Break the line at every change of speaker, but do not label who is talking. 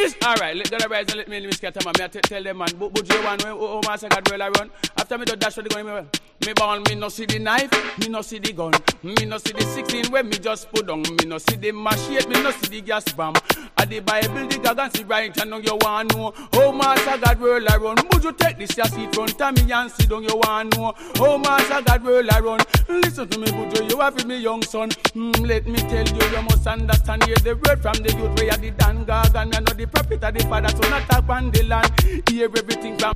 Listen, alright, let the rise and let me scatter man. Me tell them man, but you one way, oh master God will I run. After me do dash for the gun, me born, me no see the knife, me no see the gun, me no see the 16 when me just put down, me no see the machete, me no see the gas bomb. At the Bible, the God and see right, and know you want know. Oh master God will I run. Would you take this your seat front of me and sit down, you want know. Oh master God will I run. Listen to me, Buju, you have me young son. Let me tell you, you must understand. Hear the word from the youth where you the Dan Gag, and I know the prophet of the father, so not talk on the land. Hear everything from